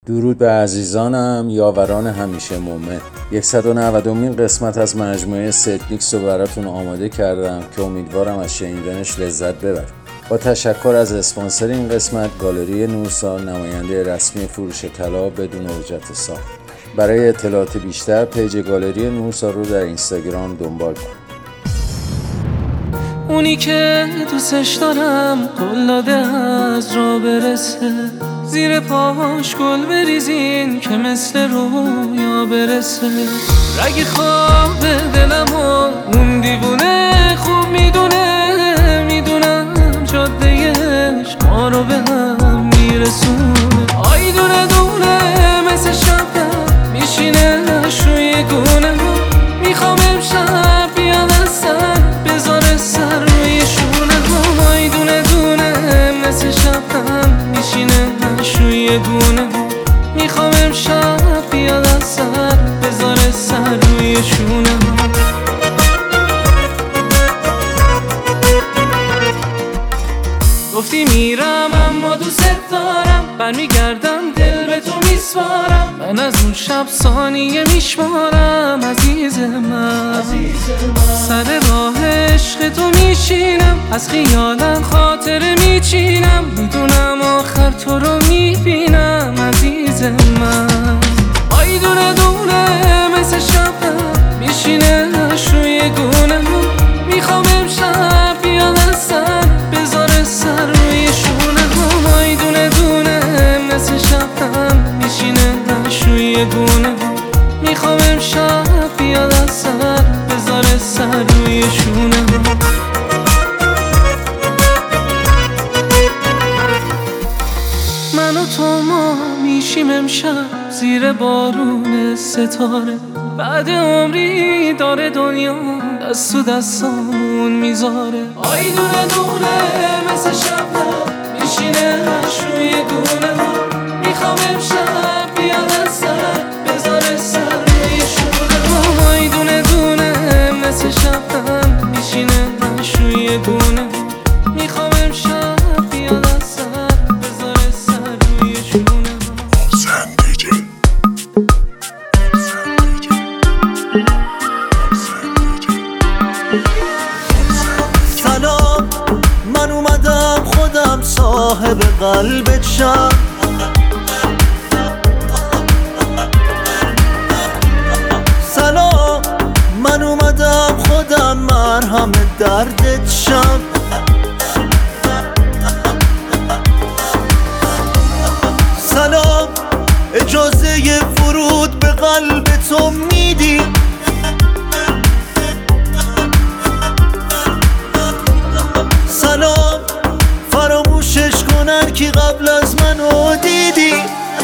درود به عزیزانم، یاوران همیشه مومن. 190مین قسمت از مجموعه ستمیکس رو براتون آماده کردم که امیدوارم از شنیدنش لذت ببرید. با تشکر از اسپانسر این قسمت، گالری نورسا، نماینده رسمی فروش طلا بدون اجرت ساخت. برای اطلاعات بیشتر پیج گالری نورسا رو در اینستاگرام دنبال کنید. اونی که دوستش دارم قول داده از راه برسه، زیر پاهاش گل بریزین که مثل رویا برسه. رگ خواب دلم و اون دیوونه خوب میدونم جادهش ما رو به هم میرسونه. آی دونه دونه مثل شبنم میشینه روی گونه، میخوام امشب بیاد از سر بذاره سر روی شونه. آی دونه دونه مثل شبنم میشینه روی گونه، میخوام امشب بیاد از سر بذاره سر روی شونه. گفتی میرم اما دوست دارم، برمیگردم دل به تو میسپارم. من از اون شب ثانیه میشمارم عزیز من. سر راه عشق تو میشینم، از خیالم خاطره میچینم. میدونم آخر تو رو میبینم عزیز من. آی دونه دونه مثل شبنم میشینه روی گونه، میخوام امشب بیاد از سر بذاره سر روی شونه. آی دونه دونه مثل شبنم میشینه روی گونه، میخوام امشب بیاد از سر بذاره سر روی شونه. من و تو ما میشیم امشب زیر بارون ستاره. بعد عمری داره دنیا دست تو دستامون میذاره. آی دونه دونه مثل شبنم میشینه روی گونه، میخوام امشب بیاد از سر بذاره سر روی شونه. آی دونه دونه مثل شبنم میشینه روی گونه، میخوام امشب بیاد از سر بذاره سر روی شونه. سلام، من اومدم خودم صاحب قلبت شم. سلام، من اومدم خودم مرهم دردت شم. سلام، اجازه ورود به قلب تو میدی؟ سلام، فراموشش کنن که قبل از منو دیدی.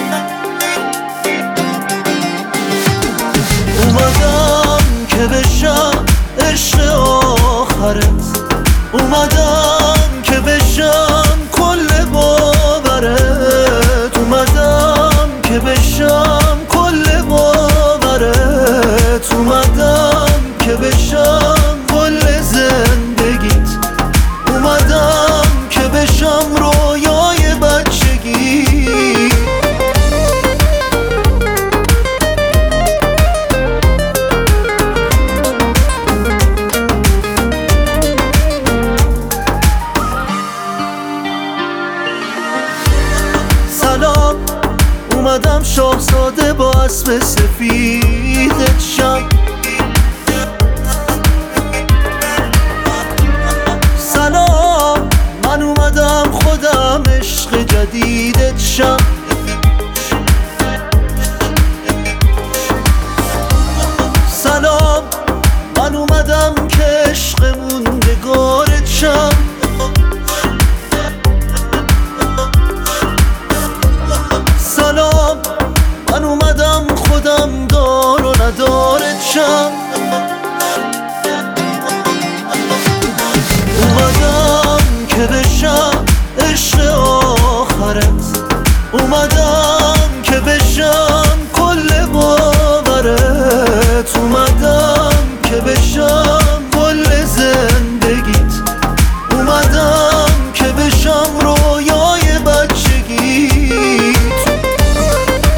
اومدم که بشم عشق آخرت، اومدم که بشم کل باورت، اومدم که بشم کل باورت، اومدم که بشم کل زندگیت، اومدم که بشم رویای بچگی. سلام، اومدم شاهزاده با اسب سفیدت شم. سلام، من اومدم خودم عشق جدیدت شم. سلام، من اومدم که عشق موندگارت شم. سلام، من اومدم خودم دار و ندارت شم. اومدم که بشم عشق آخرت، اومدم که بشم کل باورت، اومدم که بشم کل زندگیت، اومدم که بشم رویای بچگیت.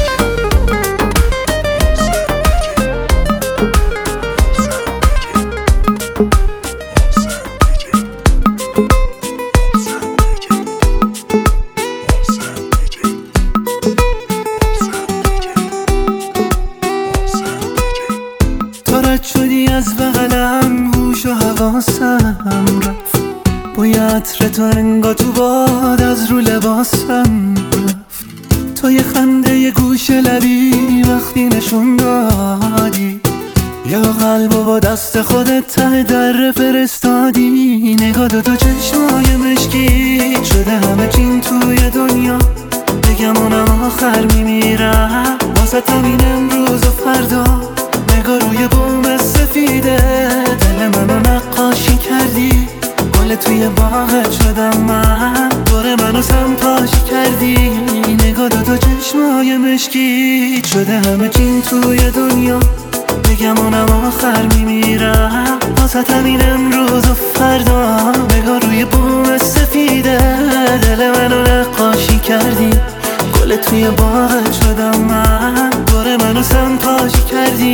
حواسم رفت، بوی عطر تو انگار تو باد از رو لباسم رفت. تو یه خنده یه گوش لبی وقتی نشون دادی، یا قلبو با دست خودت ته در فرستادی. نگاه تو چشمای مشکی شده همه چین توی دنیا، بگم اونم آخر میمیرم واسه همین امروز و فردا. نگاه روی بوم سفیده دل منو نقاشی کردی، گل توی باغت شدم من، دور منو سمپاشی کردی. نگاه تو چشمای مشکی شده همه چین توی دنیا، بگم اونم آخر میمیرم واسه همین امروز و فردا. نگاه روی بوم سفیده دل منو نقاشی کردی، گل توی باغت شدم من، دور منو سمپاشی کردی.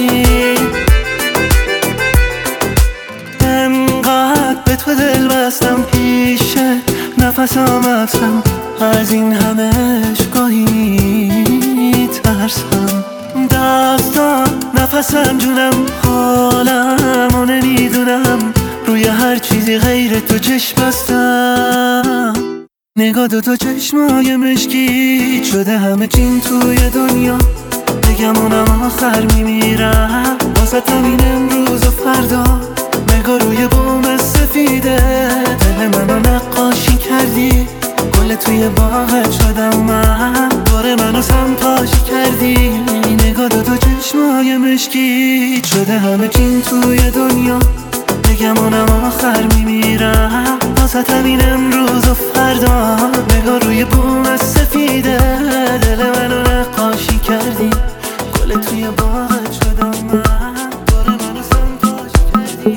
انقدر به تو دل بستم پیشه نفس آمدم، از این همش گاهی ترسم. دستان نفسم جونم حالم و نمیدونم، روی هر چیزی غیر تو چشم بستم. نگاه تو چشمای مشکی شده همه چین توی دنیا، بگم اونم آخر میمیرم واسه همین امروز و فردا. نگاه روی بوم سفیده دل منو نقاشی کردی، گل توی باغت شدم من، دور منو سمپاشی کردی. نگاه تو چشمای مشکی شده همه چین توی دنیا، بگم اونم آخر میمیرم واسه همین امروز و فردا. نگاه روی بوم سفیده دل منو نقاشی کردی، گل توی باغت شدم من، دور منو سمپاشی کردی.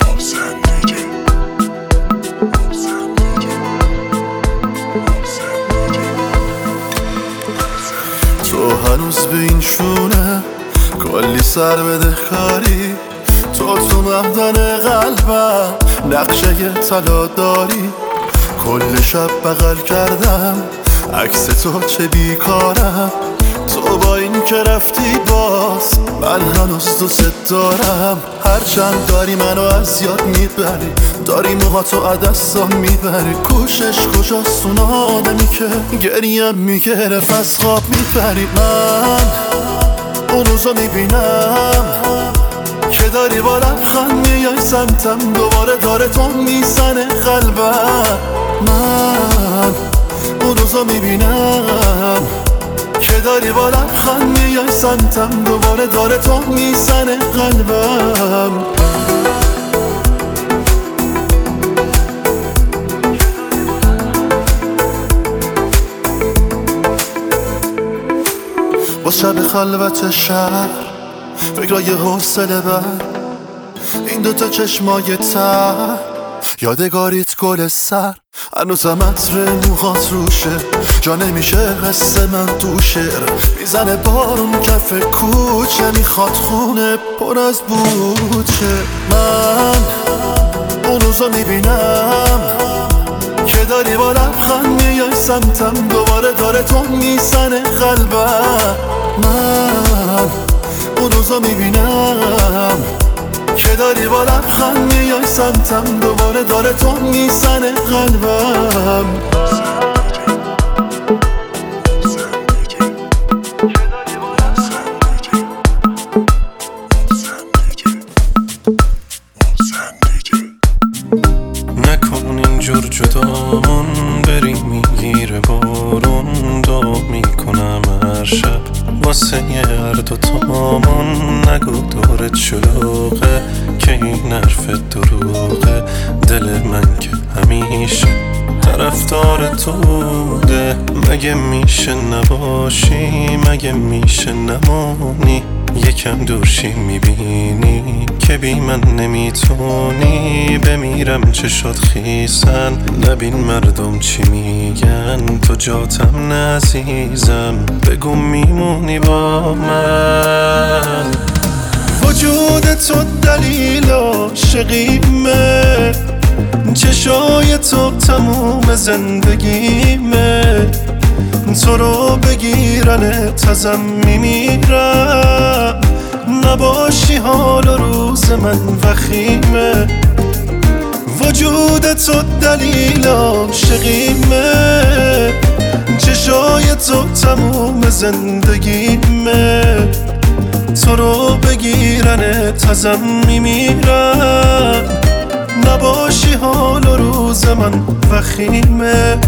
تو هنوز به این شونه کلی سر بده کاری، تو مهدن قلبم نقشه طلا داری. کل شب بغل کردم عکس تو چه بیکارم، تو با این که رفتی باز من هنوز دوست دارم. هرچند داری منو از یاد میبری، داری موهاتو از دستم میبری. کوشش کجاست اون آدمی که گریم میگرفت از خواب میپری. من اون روزو میبینم که داری با لبخند میای سمتم، دوباره داره تو میزنه قلبم. من اون روزو میبینم که داری با لبخند میای سمتم، دوباره داره تو میزنه قلبم. با شب خلوت شهر فکرای حوصله بر، این دوتا چشمای تر یادگاریت گل سر. هنوزم عطر موهات روشه، جا نمیشه حس من تو شعر. میزنه بارون کف کوچه، میخواد خونه پر از بوچه. من اون روزو میبینم که داری با لبخند میای سمتم، دوباره داره تو میزنه قلبم. من اون روزو میبینم که داری با لبخند میای سمتم، دوباره داره تو میزنه قلبم. نکن اینجور جدامون، بری میگیره بارون. دعا میکنم هر شب واسه هر دوتامون، نگو دورت شلوغه که این حرف دروغه. دل من که همیشه طرفدار تو بوده، مگه میشه نباشی، مگه میشه نمانی. یکم دورشی میبینی که بی من نمیتونی، بمیرم چشات خیسن نبین مردم چی میگن. تو جاتم نعزیزم بگو میمونی با من. وجود تو دلیل عاشقیمه، چشای تو تموم زندگیمه. تو رو بگیرن تازم میمیرم، نباشی حال و روز من وخیمه. وجود تو دلیل عاشقیمه، چشای تو تموم زندگیمه، تو رو بگیرنت ازم میمیرم، نباشی حال و روز من وخیمه.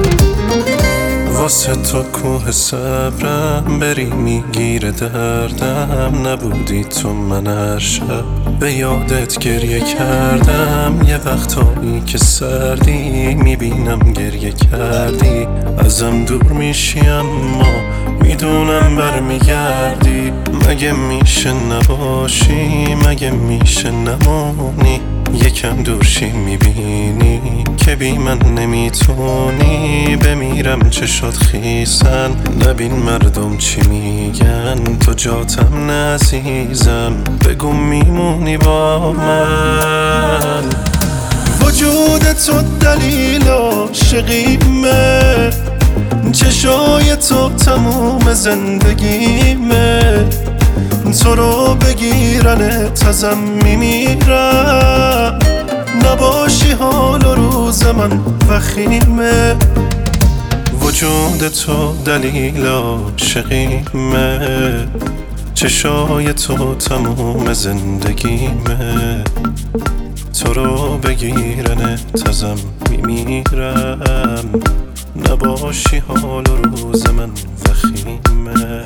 واسه تو کوه صبرم بری میگیره دردم، نبودی تو من هر شب به یادت گریه کردم، یه وقتایی که سردی میبینم گریه کردی، ازم دور میشی اما میدونم برمیگردی، مگه میشه نباشی، مگه میشه نمونی، یکم دورشی میبینی که بی من نمیتونی، بمیرم چشات خیسن نبین مردم چی میگن، تو جاتم نعزیزم بگو میمونی با من. وجود تو دلیل عاشقیمه، چشای تو تموم زندگیمه، تو رو بگیرنت ازم میمیرم، نباشی حال و روز من وخیمه. وجود تو دلیل عاشقیمه، چشای تو تموم زندگیمه، تو رو بگیرنت ازم میمیرم، نباشی حال و روز من وخیمه.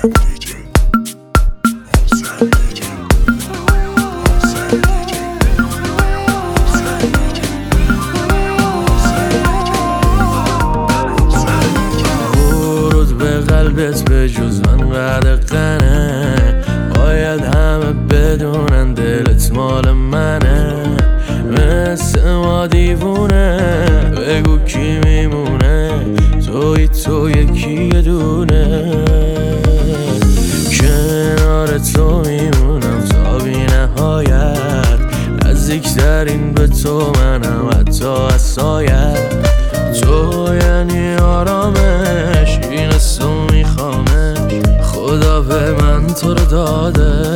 ورود به قلبت به جز من قدقنه، باید همه بدونن دلت مال منه، مثل ما دیوونه بگو کی میمونه، توی تو یکی دونه، کنار تو میمونم تا بی نهایت، نزدیکترین به تو منم حتی از سایت، تو یعنی آرامش این تو میخوامش، خدا به من تو رو داده.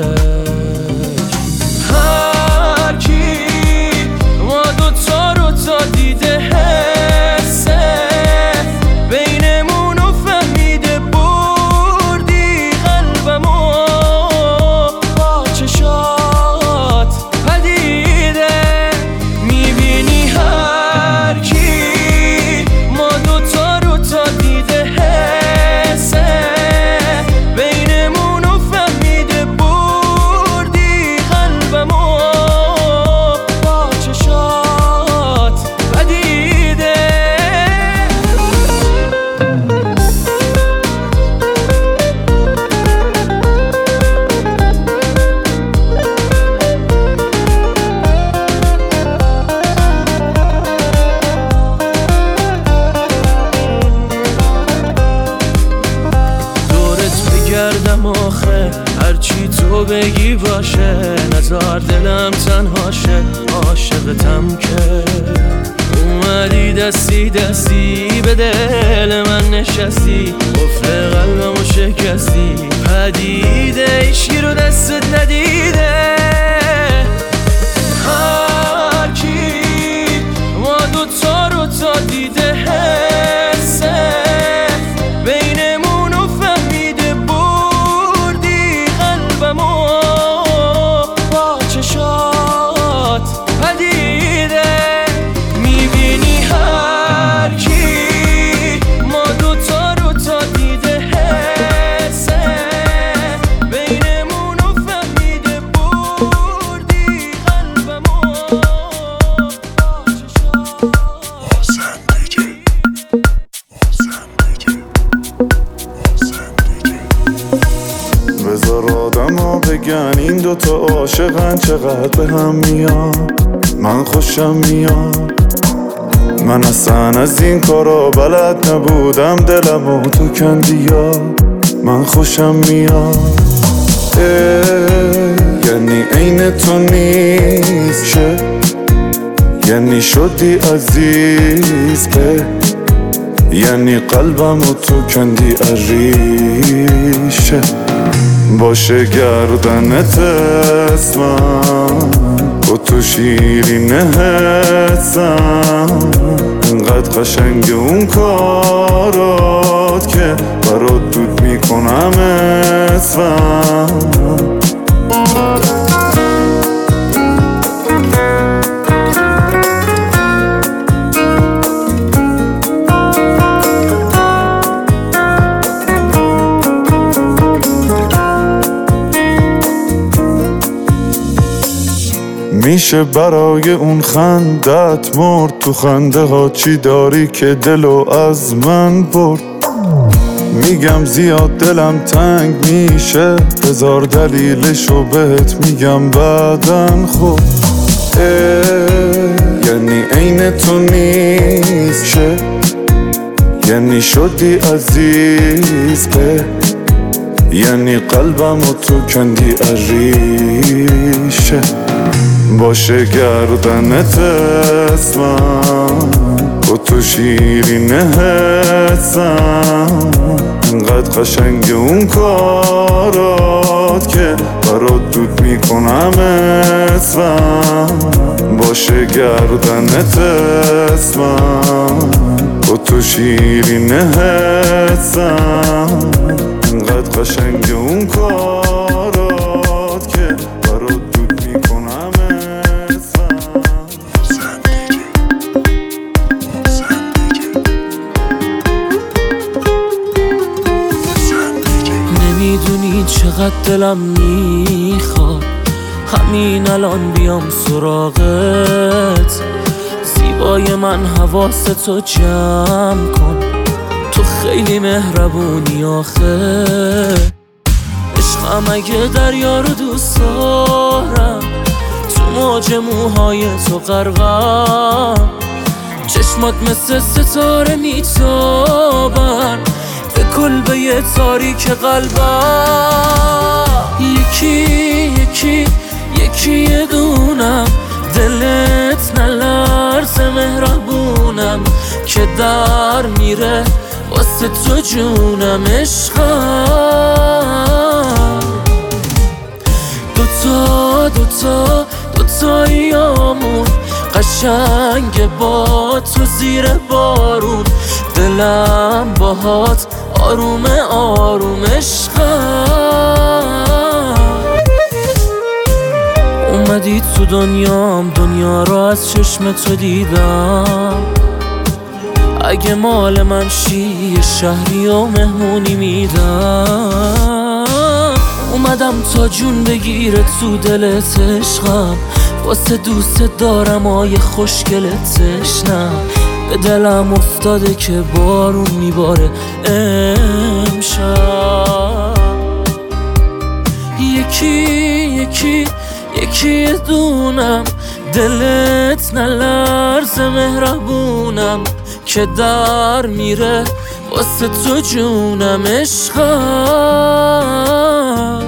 هر کی ما دوتا رو تا دیده حسه، بینمونو فهمیده بردی قلبمو، با چشات پدیده میبینی. هر کی ما دوتا رو تا دیده حسه، بینمونو فهمیده بردی قلبمو، با چشات پدیده. دورت بگردم آخه هرچی تو بگی باشه، نزار دلم تنهاشه، عاشقتم که اومدی دستی دستی به دل من نشستی، قفل قلبمو شکستی، پدیده ایشکی رو دستت ندیده. هر کی ما دوتا رو تا دیده حسه، بینمونو فهمیده بردی قلبمو، با چشات پدیده میبینی. هر کی ما دوتا رو تا دیده حسه، بینمونو فهمیده بردی قلبمو، با چشات. بذار آدم‌ها بگن این دوتا عاشقن چقدر به هم میان، من خوشم میاد، من اصلا از این کارا بلد نبودم، دلمو تو کندیا، من خوشم میاد. یعنی عین تو نیست، یعنی شدی عزیز، یعنی قلبمو تو کندی عریشه، باشه گردنت اسمم، تو شیرین حسم، انقدر قشنگ اون کارات که برات دود میکنم اسفم. میشه برای اون خندت مرد، تو خنده ها چی داری که دلو از من برد. میگم زیاد دلم تنگ میشه، هزار دلیلشو بهت میگم بعدن. خب یعنی عین تو نیست، یعنی شدی عزیز، یعنی قلبم و تو کندی عریشه. باشه گردنت اسمم و تو شیرین حسم، انقدر قشنگ اون کارات که برات دود میکنم اسفم. باشه گردنت اسمم و تو شیرین حسم، انقدر قشنگ اون کارات که برات دود میکنم اسفم. نمیدونی چقدر دلم میخواد همین الان بیام سراغت. زیبای من حواستو جمع کن، تو خیلی مهربونی آخه. عشقم اگه دریا رو دوست دارم، تو موج موهای تو غرقم. چشمات مثل ستاره میتابن به کلبه تاریک قلبم. یکی یه دونم، دلت نلرزه مهربونم که در میره واسه تو جونم. عشقم دوتاییامون قشنگ با تو زیر بارون. دلم باهات آروم آروم. عشقم اومدی تو دنیام، دنیا را از چشم تو دیدم. اگه مال من شی یه شهری و مهمونی میدم. اومدم تا جون بگیره تو دلت عشقم، واسه دوست دارم آیه خوشگلت تشنم. به دلم افتاده که بارون میباره امشب. یکی دونم، دلت نلرزه مهربونم که در میره واسه تو جونم. عشقم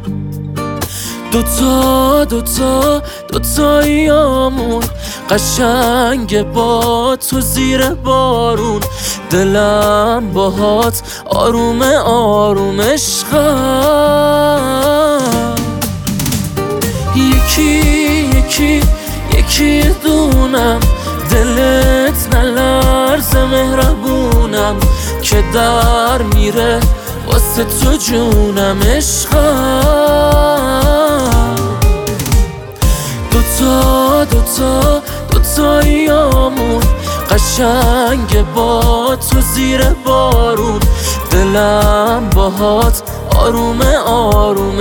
دوتاییامون قشنگ با تو زیر بارون. دلم باهات آروم آروم. عشقم یکی دونم، دلت نلرزه مهربونم که در میره واسه تو جونم. عشقم دوتاییامون قشنگ با تو زیر بارون. دلم باهات آروم آروم.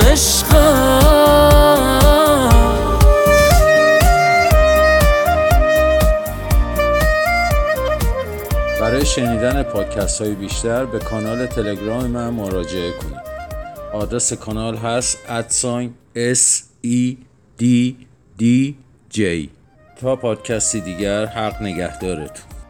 عشقم برای شنیدن پادکست های بیشتر به کانال تلگرام من مراجعه کنید. آدرس کانال هست @SEDDJ. تا پادکستی دیگر، حق نگهدارتون.